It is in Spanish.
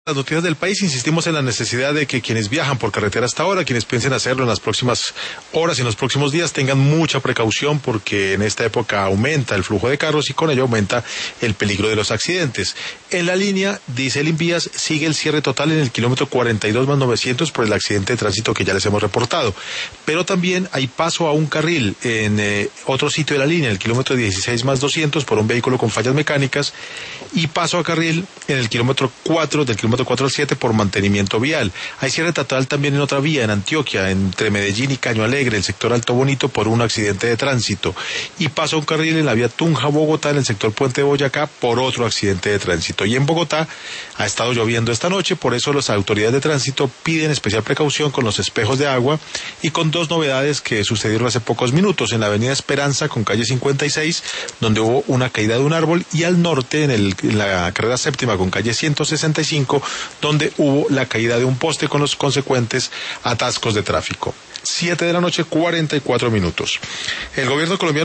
Las noticias del país, insistimos en la necesidad de que quienes viajan por carretera hasta ahora, quienes piensen hacerlo en las próximas horas y en los próximos días, tengan mucha precaución porque en esta época aumenta el flujo de carros y con ello aumenta el peligro de los accidentes. En la línea, dice el Invías, sigue el cierre total en el kilómetro 42+900 por el accidente de tránsito que ya les hemos reportado. Pero también hay paso a un carril en otro sitio de la línea, el kilómetro 16+200 por un vehículo con fallas mecánicas y paso a carril en el kilómetro 4 del kilómetro 4 al 7 por mantenimiento vial. Hay cierre total también en otra vía, en Antioquia, entre Medellín y Caño Alegre, el sector Alto Bonito, por un accidente de tránsito. Y paso a un carril en la vía Tunja-Bogotá, en el sector Puente de Boyacá, por otro accidente de tránsito. Y en Bogotá ha estado lloviendo esta noche, por eso las autoridades de tránsito piden especial precaución con los espejos de agua y con dos novedades que sucedieron hace pocos minutos. En la avenida Esperanza, con calle 56, donde hubo una caída de un árbol, y al norte, en la carrera séptima, con calle 165, donde hubo la caída de un poste con los consecuentes atascos de tráfico. 7 de la noche, 44 minutos. El gobierno colombiano